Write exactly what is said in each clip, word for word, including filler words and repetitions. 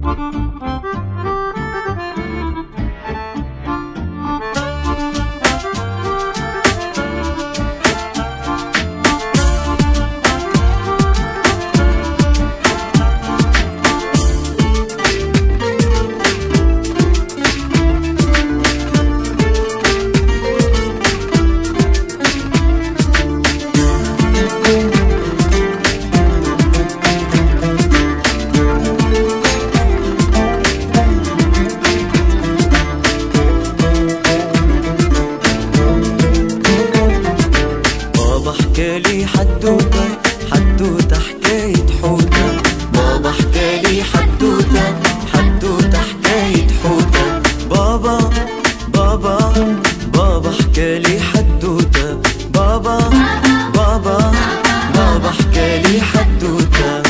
حكالي حدوتة حدوتة حكاية حوتة. بابا حكالي حدوتة حدوتة حكاية حوتة. بابا بابا بابا حكالي حدوتة. بابا بابا بابا حكالي حدوتة.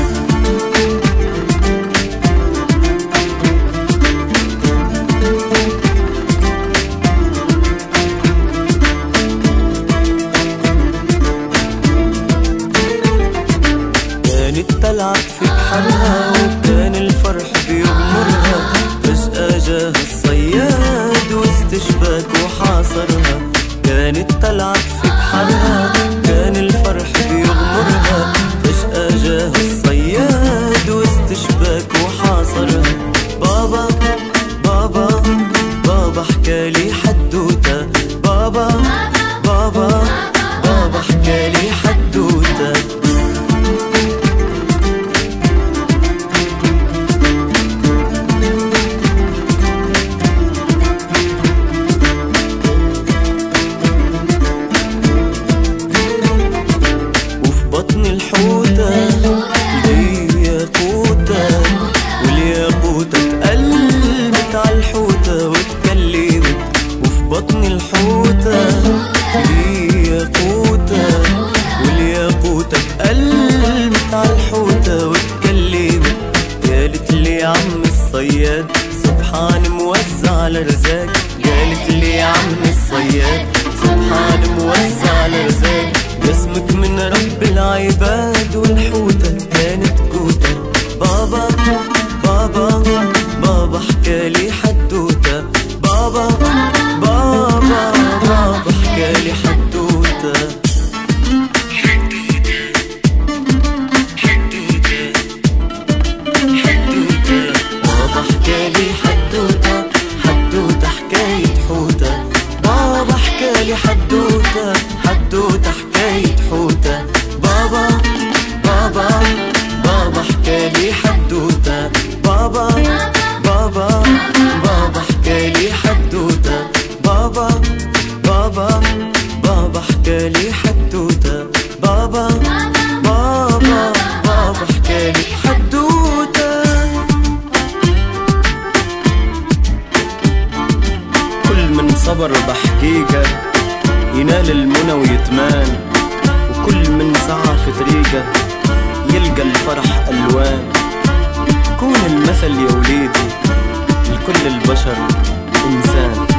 تلعب في بحرها وكان الفرح بيغمرها. فجأة جاه الصياد واستشباك وحاصرها. كانت تلعب في بحرها كان الفرح بيغمرها. فجأة جاه الصياد واستشباك وحاصرها. بابا بابا بابا حكالي حدوتة. بابا بابا بابا حكالي حدوتة. الحوتة الياقوتة والياقوتة اتقلبت عالحوتة واتكلمت. وفي بطن الحوتة الياقوتة والياقوتة اتقلبت عالحوتة واتكلمت. قالت لي يا عم الصياد سبحان موزع الرزاق. قالت لي يا عم الصياد سبحان موزع الرزاق. اسمك من رب العباد والحوتة كانت كوتة. بابا بابا بابا حكالي حدوتة. بابا بابا بابا حكالي حدوتة. حدوتة حدوتة حدوتة. بابا حكالي حدوتة حدوتة حكاية حوتة. بابا حكالي حدوتة حدوتة حكاية حوتة. بابا بابا بابا حكالي حدوتة. بابا بابا بابا حكالي حدوتة. بابا بابا بابا حكالي حدوتة. بابا بابا بابا حكالي حدوتة. كل من صبر بحقيقة ينال المنى ويتمان. وكل من سعى في طريقه يلقى الفرح ألوان. كون المثل يا وليدي لكل البشر إنسان.